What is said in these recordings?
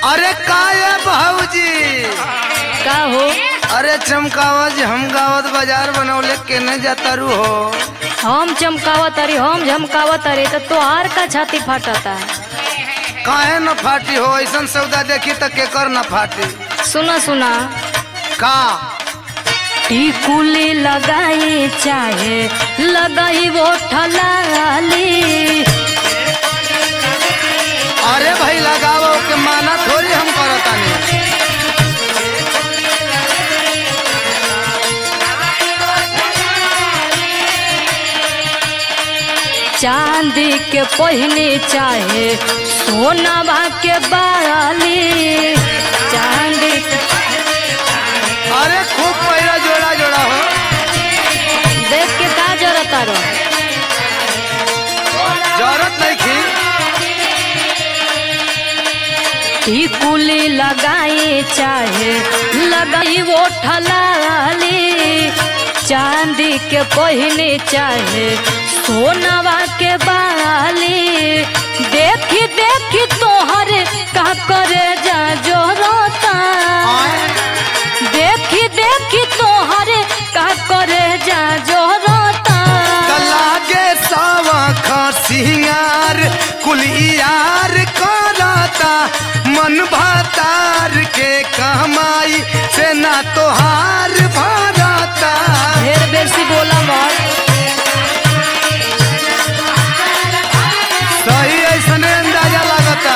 अरे काहे भाऊजी का हो? अरे चमकावत हम गावत बाजार बनौले केने जाता रू हो। हम चमकावत अरे हम झमकावत अरे तो तोहार का छाती फाटता। काहे न फाटी हो, ऐसा सौदा देखी त केकर न फाटी। सुना सुना का टिकुली लगाई चाहे लगाई वो ठलाली। अरे भाई लगाओ के माना थोड़ी हम करतानी। चांदी के पहिने चाहे सोनावा के बाली। चांदी के अरे खूब पैरा जोड़ा जोड़ा हो। देख के का जरूरत आरो? जरूरत नहीं थी। टिकुली लगाई चाहे लगाई वो ठलाली। चांदी के पहिने चाहे सोनावा के बाली। देखी देखी तोहर का करे जा जोरता। देखी देखी तोहर का करे जा जोरता। लागे सावा सिंगार कुलियार कराता। मन भातार के कमाई से ना तोहार भराता। ढेर बेसी बोला मत। सही ऐसने अंदाजा लगता।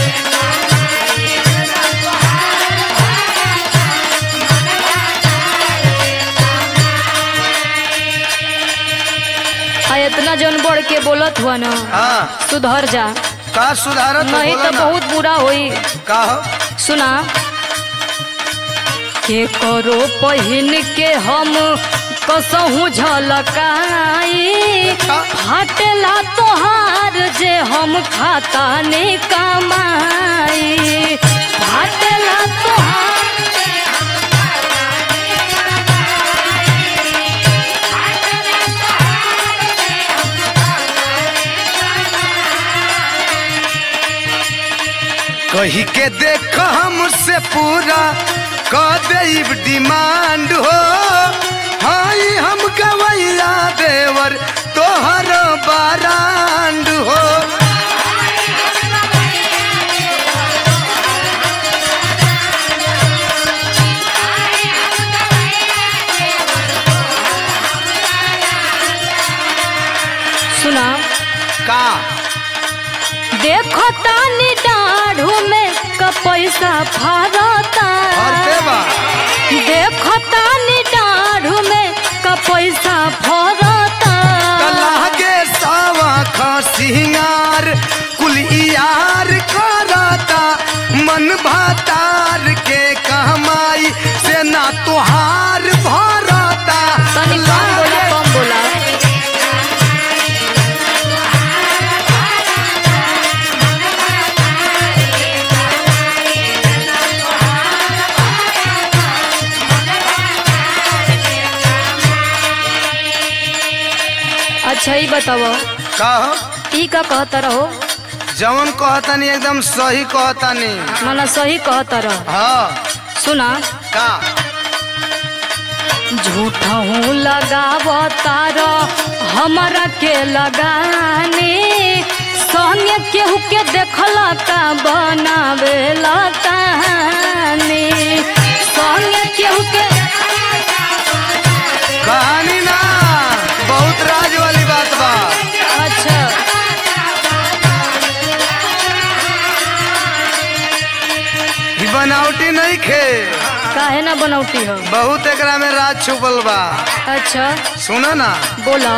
इतना जन बढ़ के बोलत हुआ ना, हाँ सुधर जा, का सुधारत हो, नहीं बोला तो ना। बहुत बुरा होई। का हो? सुना के करो पहिन के हम कसहू झलकाई। फाटेला तोहार जे हम खाता ने कमाई। फाटेला तोहार कही के देख हमसे पूरा कर देब डिमांड हो। हाई हम गवैया देवर तोहर बारांड हो। सुना का देखो तानी डाढ़ू में का पैसा फारता। भरते बा। देखो तानी डाढ़ू में का पैसा फारता। लागे सावा सिंगार कुलियार कराता। मन भातार के कमाई से ना तोहार भराता। तनी कम बोला कम बोला। अच्छा ही बताओ, का हो? ई का कहता रहो? जवन कहतानी एकदम सही कहतानी। माना सही कहता रहो। हाँ सुना का झूठा हूँ लगावता हमारा के लगाने। संगे केहू के देखला का बनावेला कहानी। संगे केहू के कहानी ना, बहुत राज वाली बात बा। अच्छा ई बनावटी नहीं खे, काहे ना बनौटी हो? बहुत एकरा में राज छुपल बा। अच्छा सुना ना, बोला।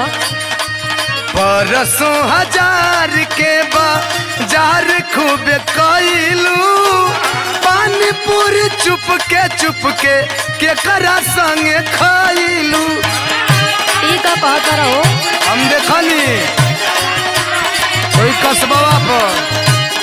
परसों हजार के बाजार खूब कइलू। पानी पूरी चुपके केकरा संगे खइलू। ई का कहता रहो? हम देखनी कोई कसबवा पर।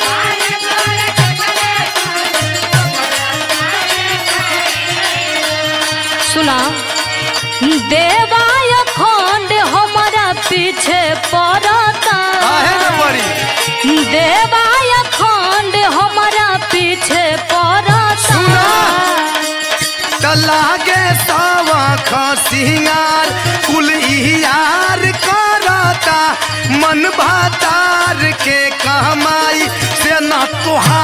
सुना देवाय खंड हमारा पीछे पड़ता। काहे न पड़ी? देवाय खंड हमारा पीछे सिंगार कुल यार करता मन भातार के कमाई से न तोहार